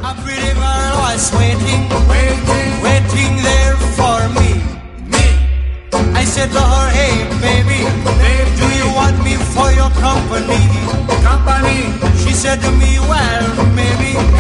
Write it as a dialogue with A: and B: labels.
A: A pretty girl was waiting there for me. I said to her, hey baby, do you want me for your company? She said to me, well, maybe.